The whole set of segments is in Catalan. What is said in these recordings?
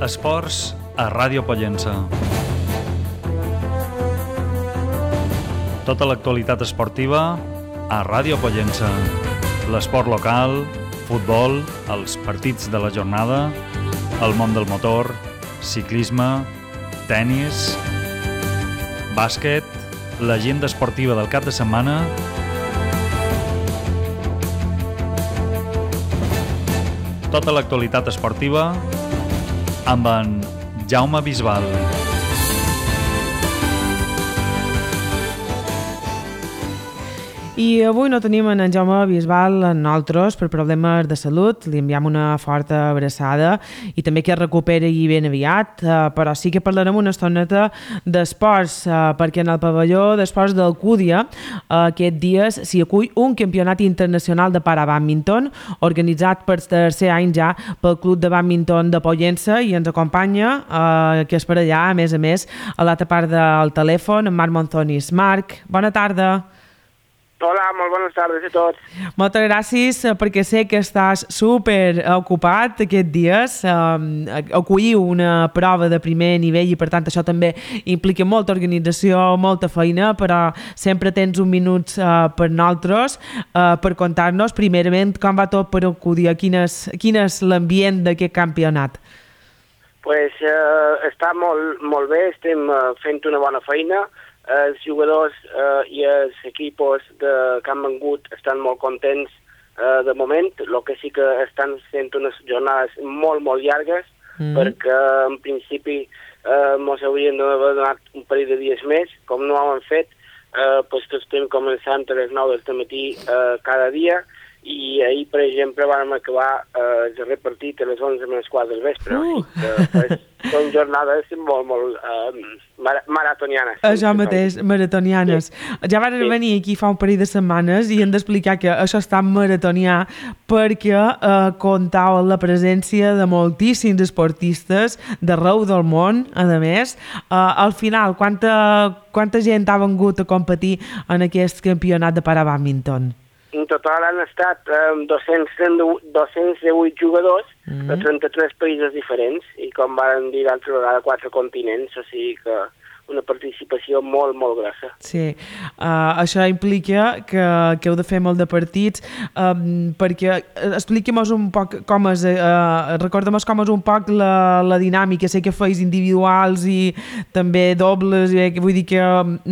Esports a Ràdio Pollença. Tota l'actualitat esportiva a Ràdio Pollença. L'esport local, futbol, els partits de la jornada, el món del motor, ciclisme, tennis, bàsquet, l'agenda esportiva del cap de setmana, tota l'actualitat esportiva amb en Jaume Bisbal. I avui no tenim en Jaume Bisbal amb nosaltres per problemes de salut. Li enviem una forta abraçada i també que es recuperi ben aviat, però sí que parlarem una estoneta d'esports, perquè en el pavelló d'esports d'Alcúdia aquest dies s'hi acull un campionat internacional de parabàdminton organitzat per tercer any ja pel Club de Bàdminton de Pollença, i ens acompanya, que és per allà, a més, a l'altra part del telèfon, en Marc Monzonis. Marc, bona tarda. Hola, molt bones tardes a tots. Moltes gràcies, perquè sé que estàs super ocupat aquests dies. Acolliu una prova de primer nivell i per tant això també implica molta organització, molta feina, però sempre tens un minut per nosaltres per contar-nos primerament com va tot per Alcúdia, quin és l'ambient d'aquest campionat. Pues està molt bé, estem fent una bona feina. Els jugadors i els equipos que han vengut estan molt contents de moment. El que sí que estan sent unes jornades molt llargues, perquè en principi ens haurien d'haver donat un parell de dies més. Com no ho han fet, doncs estem començant a les 9 del matí cada dia, i ahir, per exemple, vam acabar el darrer partit a les 11:15 del vespre. Són jornades molt maratonianes. Això mateix, maratonianes. Sí. Ja van venir aquí fa un parell de setmanes i hem d'explicar que això està maratonià perquè comptau amb la presència de moltíssims esportistes d'arreu del món, a més. Al final, quanta gent ha vengut a competir en aquest campionat de parabàdminton? En total han estat 218 jugadors de 33 països diferents i, com van dir l'altra vegada, 4 continents, o sigui que una participació molt grossa. Sí, això implica que heu de fer molt de partits, perquè expliquem-nos un poc com és, recordem-nos com és un poc la dinàmica. Sé que feis individuals i també dobles, vull dir que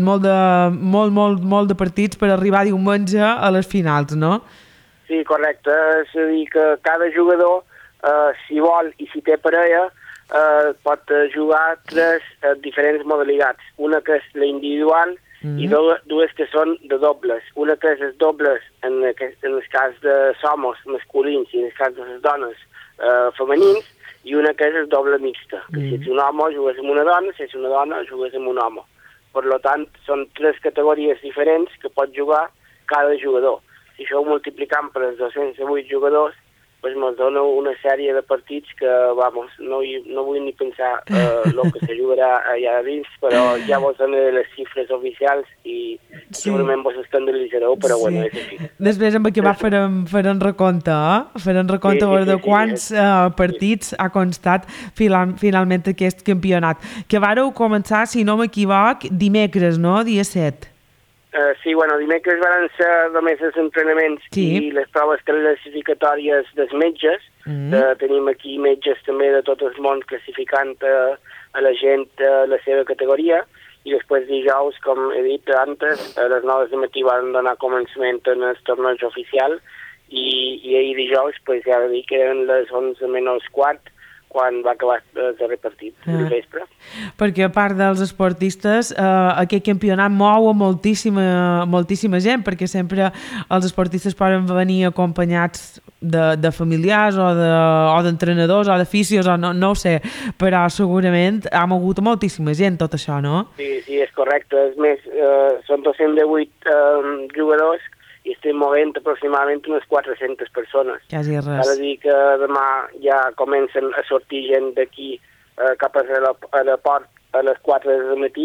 molt de partits per arribar diumenge a les finals, no? Sí, correcte, és a dir que cada jugador, si vol i si té parella, pot jugar 3 diferents modalitats. Una que és la individual i dues que són de dobles. Una que és els dobles en el cas de somos masculins i en el cas de les dones femenins, i una que és el doble mixta. Si ets un home, jugues amb una dona; si ets una dona, jugues amb un home. Per tant, són 3 categories diferents que pot jugar cada jugador. Si això ho multiplicam per els 208 jugadors, doncs ens dona una sèrie de partits que, no vull ni pensar el que se jugarà allà dins, però ja vos dono les xifres oficials i segurament vos escandalitzareu, però bueno, és així. Després amb acabar farem recompte, farem recompte de quants partits ha constat finalment aquest campionat, que vàreu començar, si no m'equivoc, dimecres, no? Dia 7. Sí, dimecres van ser només els entrenaments i les proves classificatòries dels metges. Tenim aquí metges també de tot el món classificant a la gent a la seva categoria, i després dijous, com he dit antes, a les 9 del matí van donar començament en el torneig oficial, i ahir dijous ja he dit que eren les 11:15 quan va acabar el darrer partit del vespre. Perquè a part dels esportistes, aquest campionat mou a moltíssima gent, perquè sempre els esportistes poden venir acompanyats de familiars o d'entrenadors o d'aficions, o no ho sé, però segurament ha mogut a moltíssima gent tot això, no? Sí, és correcte. És més, són 208 jugadors i estem movent aproximadament unes 400 persones. Quasi res. Cal dir que demà ja comencen a sortir gent d'aquí cap a l'aeroport a les 4 del matí,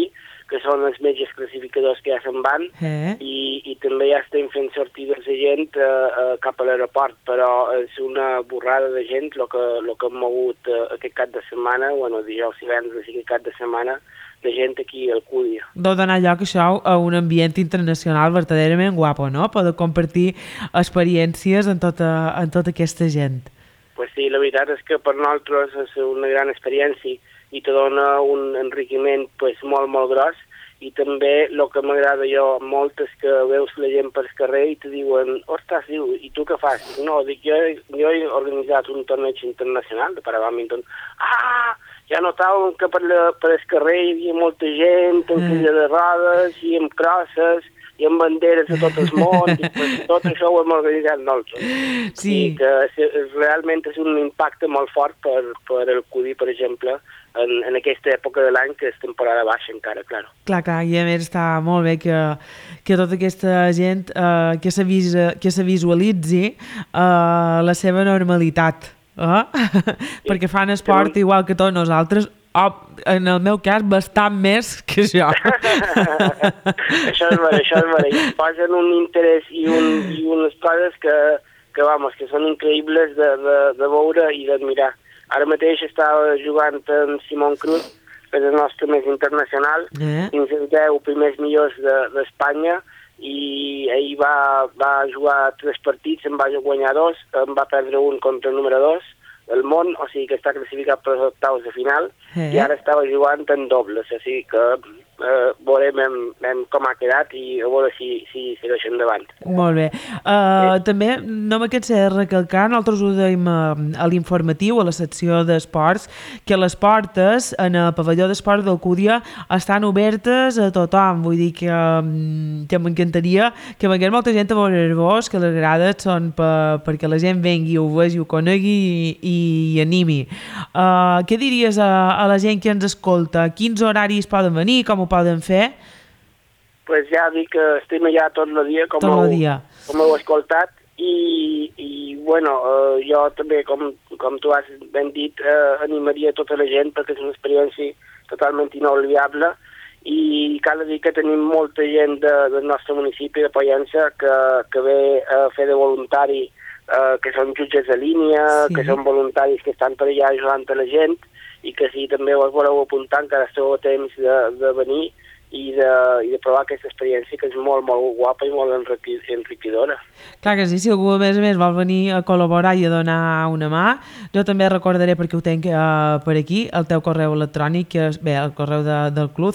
que són els metges classificadors que ja se'n van, i també ja estem fent sortides de gent cap a l'aeroport, però és una borrada de gent el que hem mogut aquest cap de setmana, dijous i divendres i aquest cap de setmana, de gent aquí al Cúdia. Deu donar lloc això a un ambient internacional verdaderament guapo, no? Poder compartir experiències amb tota aquesta gent. Pues sí, la veritat és que per nosaltres és una gran experiència i te dona un enriquiment molt, molt gros, i també el que m'agrada jo molt és que veus la gent pel carrer i te diuen, ostres, i tu què fas? No, dic, jo he organitzat un torneig internacional de parabàdminton. Ja notàvem que per el carrer hi havia molta gent amb silla de rodes i amb crosses i amb banderes de tot el món, i tot això ho hem organitzat nosaltres. Sí. I que realment és un impacte molt fort per el Cudi, per exemple, en aquesta època de l'any, que és temporada baixa encara, clar. Clar, i a més està molt bé que tota aquesta gent que se visualitzi la seva normalitat, perquè fan esport igual que tots nosaltres, en el meu cas, bastant més que jo. Això és vera. Posen un interès i unes coses que són increïbles de veure i d'admirar. Ara mateix estava jugant amb Simón Cruz, que és el nostre més internacional, dins els 10 primers millors d'Espanya, i ahir va jugar 3 partits, en va guanyar 2, en va perdre un contra el número 2, el món, o sigui que està classificat per els octaus de final, i ara estava jugant en dobles, o sigui que veurem com ha quedat i a veure si segueix endavant. Molt bé. També no me cansé de recalcar, nosaltres ho dèiem a l'informatiu, a la secció d'esports, que les portes en el pavelló d'esport d'Alcúdia estan obertes a tothom, vull dir que m'encantaria que vengués molta gent a veure-vos, que les grades són perquè la gent vengui, ho vegi, ho conegui i animi. Què diries a la gent que ens escolta? Quins horaris poden venir? Com ho poden fer? Pues ja dic que estem allà tot el dia, com heu escoltat, i bueno, jo també, com tu has ben dit, animaria tota la gent perquè és una experiència totalment inolvidable, i cal dir que tenim molta gent del nostre municipi de Pollença que ve a fer de voluntari, que són jutges de línia, que són voluntaris que estan per allà ajudant a la gent, i que si també us voleu apuntar encara esteu a temps de venir i de provar aquesta experiència, que és molt, molt guapa i molt enriquidora. Clar que sí, si algú a més vol venir a col·laborar i a donar una mà, jo també recordaré, perquè ho tenc per aquí, el teu correu electrònic, que és el correu del club,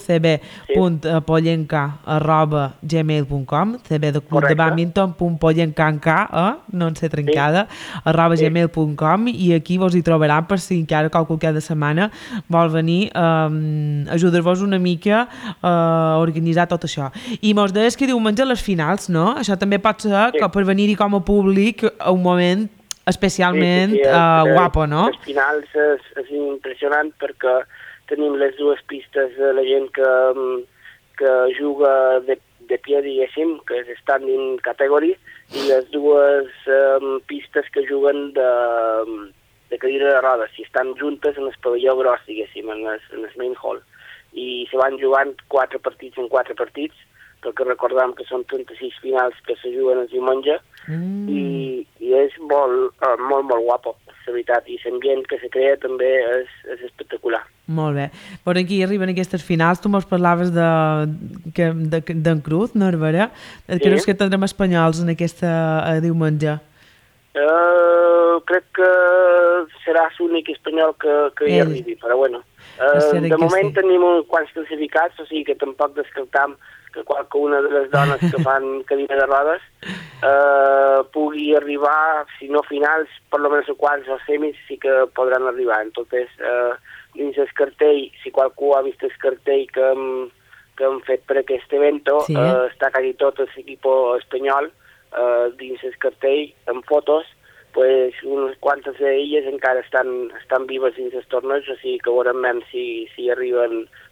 cb.pollenca@gmail.com, cb.badminton.pollencanca, no en sé trencada, @gmail.com, i aquí vos hi trobaran per si encara qualque cada setmana vol venir a ajudar-vos una mica a organitzar tot això. I mos deies que diumenge les finals, no? Això també pot ser que per venir-hi com a públic a un moment especialment guapo, no? Les finals és impressionant perquè tenim les dues pistes de la gent que juga de pie, diguéssim, que és standing category, i les dues pistes que juguen de cadira de rodes, i estan juntes en el pavelló gros, diguéssim, en el main hall. I se van jugant 4 partits en 4 partits, perquè recordem que són 36 finals que se juguen el diumenge, i és molt, molt, molt guapo, la veritat, i l'ambient que se crea també és espectacular. Molt bé. Per aquí arriben aquestes finals, tu mos parlaves d'en Cruz, no, Herberà? Creus que tindrem espanyols en aquesta diumenge? Crec que serà l'únic espanyol que hi arribi, però bueno. De moment tenim uns quants classificats, o sigui que tampoc descartam que qualcuna de les dones que fan cadira de rodes pugui arribar, si no finals, per almenys a quarts o semis sí que podran arribar. Entonces, dins el cartell, si qualcú ha vist el cartell que hem fet per aquest evento, està quasi tot l'equip espanyol dins el cartell, amb fotos, pues unes quantes d'elles encara estan vives dins els torneigs, o sigui que veurem si arriben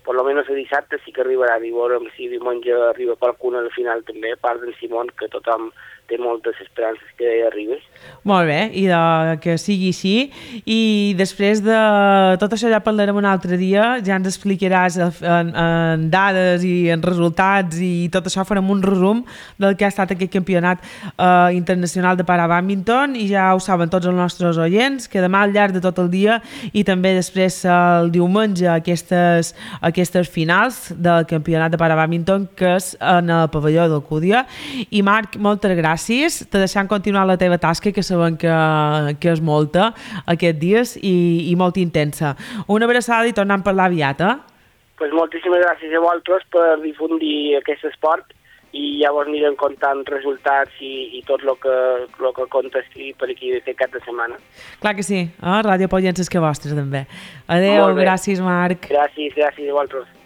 per lo menos a dissabte sí que arribarà, i veurem si diumenge arriba qualcuna al final també, a part d'en Simon, que tothom té moltes esperances que arribi. Molt bé, i que sigui així. I després de tot això ja parlarem un altre dia, ja ens explicaràs en dades i en resultats i tot això, farem un resum del que ha estat aquest campionat internacional de para-bàdminton, i ja ho saben tots els nostres oients, que demà al llarg de tot el dia i també després el diumenge aquestes finals del campionat de para-bàdminton, que és en el pavelló d'Alcúdia. I Marc, moltes gràcies, te deixant continuar la teva tasca, que sabem que és molta aquests dies i molt intensa. Una abraçada i tornem a parlar aviat, Pues moltíssimes gràcies a vosaltres per difundir aquest esport, i ja vos anirem contant resultats i tot el que contesti per aquí aquest cap de setmana. Clar que sí, Ràdio Pollença és que vostres també. Adéu, gràcies Marc. Gràcies a vosaltres.